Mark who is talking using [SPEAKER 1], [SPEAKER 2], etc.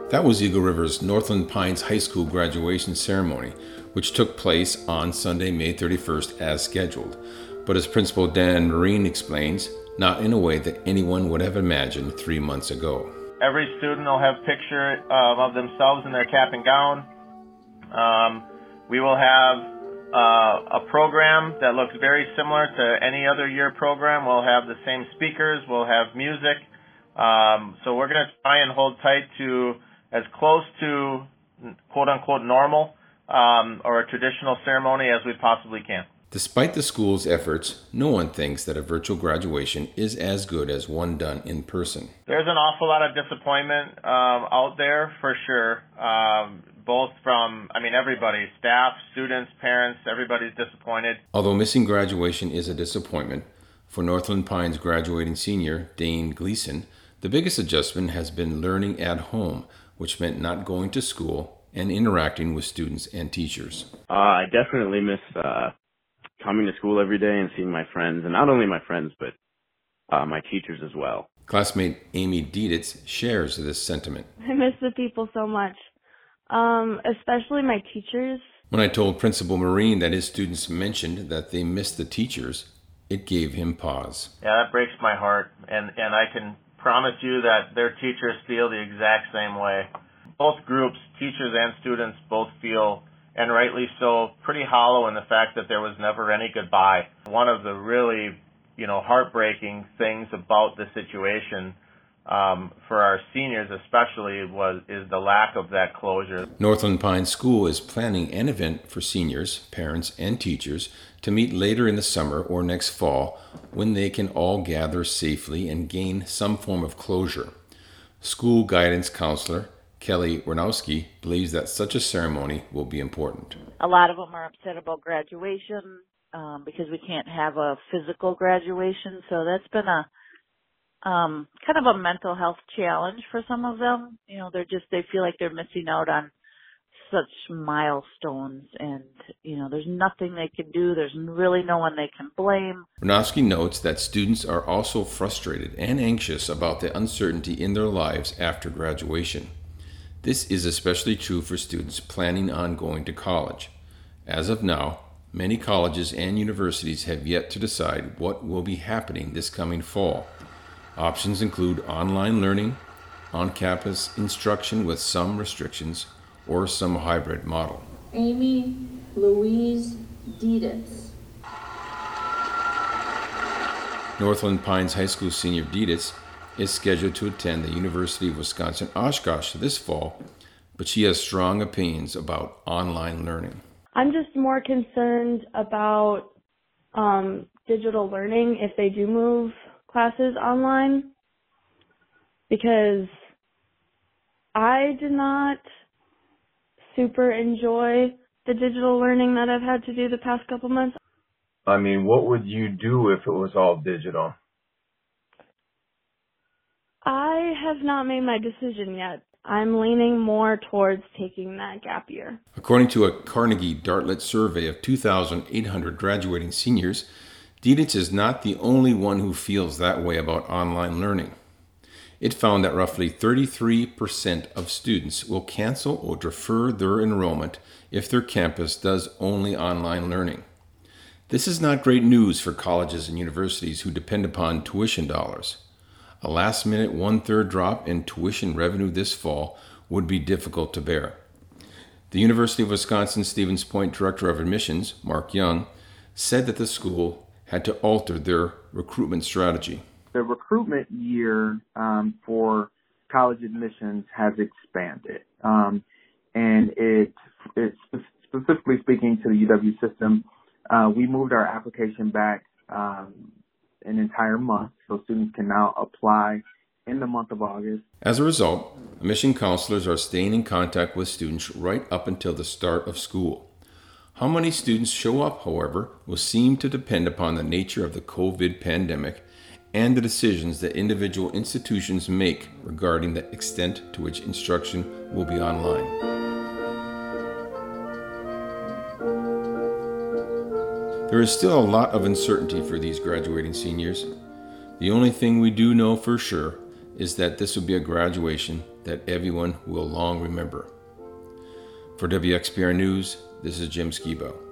[SPEAKER 1] That was Eagle River's Northland Pines High School graduation ceremony, which took place on Sunday, May 31st as scheduled. But as Principal Dan Marine explains, not in a way that anyone would have imagined 3 months ago.
[SPEAKER 2] Every student will have a picture of themselves in their cap and gown. We will have a program that looks very similar to any other year program. We'll have the same speakers. We'll have music. So we're going to try and hold tight to as close to quote-unquote normal or a traditional ceremony as we possibly can.
[SPEAKER 1] Despite the school's efforts, no one thinks that a virtual graduation is as good as one done in person.
[SPEAKER 2] There's an awful lot of disappointment out there for sure, both from, everybody, staff, students, parents, everybody's disappointed.
[SPEAKER 1] Although missing graduation is a disappointment, for Northland Pines graduating senior Dane Gleason, the biggest adjustment has been learning at home, which meant not going to school and interacting with students and teachers.
[SPEAKER 3] I definitely miss coming to school every day and seeing my friends, and not only my friends, but my teachers as well.
[SPEAKER 1] Classmate Amy Dietitz shares this sentiment.
[SPEAKER 4] I miss the people so much, especially my teachers.
[SPEAKER 1] When I told Principal Marine that his students mentioned that they missed the teachers, it gave him pause.
[SPEAKER 2] Yeah, that breaks my heart, and I can promise you that their teachers feel the exact same way. Both groups, teachers and students, both feel, and rightly so, pretty hollow in the fact that there was never any goodbye. One of the really, heartbreaking things about the situation for our seniors especially is the lack of that closure.
[SPEAKER 1] Northland Pines School is planning an event for seniors, parents, and teachers to meet later in the summer or next fall when they can all gather safely and gain some form of closure. School guidance counselor Kelly Warnowski believes that such a ceremony will be important.
[SPEAKER 5] A lot of them are upset about graduation because we can't have a physical graduation, so that's been a kind of a mental health challenge for some of them. They feel like they're missing out on such milestones, and there's nothing they can do. There's really no one they can blame.
[SPEAKER 1] Warnowski notes that students are also frustrated and anxious about the uncertainty in their lives after graduation. This is especially true for students planning on going to college. As of now, many colleges and universities have yet to decide what will be happening this coming fall. Options include online learning, on-campus instruction with some restrictions, or some hybrid model.
[SPEAKER 6] Amy Louise Dietitz.
[SPEAKER 1] Northland Pines High School senior Dietitz is scheduled to attend the University of Wisconsin-Oshkosh this fall, but she has strong opinions about online learning.
[SPEAKER 4] I'm just more concerned about digital learning if they do move classes online, because I did not super enjoy the digital learning that I've had to do the past couple months.
[SPEAKER 7] What would you do if it was all digital?
[SPEAKER 4] I have not made my decision yet. I'm leaning more towards taking that gap year.
[SPEAKER 1] According to a Carnegie Dartlet survey of 2,800 graduating seniors, Dietitz is not the only one who feels that way about online learning. It found that roughly 33% of students will cancel or defer their enrollment if their campus does only online learning. This is not great news for colleges and universities who depend upon tuition dollars. A last-minute one-third drop in tuition revenue this fall would be difficult to bear. The University of Wisconsin-Stevens Point Director of Admissions, Mark Young, said that the school had to alter their recruitment strategy.
[SPEAKER 8] The recruitment year for college admissions has expanded. And it's specifically speaking to the UW system, we moved our application back an entire month, so students can now apply in the month of August.
[SPEAKER 1] As a result, admission counselors are staying in contact with students right up until the start of school. How many students show up, however, will seem to depend upon the nature of the COVID pandemic and the decisions that individual institutions make regarding the extent to which instruction will be online. There is still a lot of uncertainty for these graduating seniors. The only thing we do know for sure is that this will be a graduation that everyone will long remember. For WXPR News, this is Jim Skibo.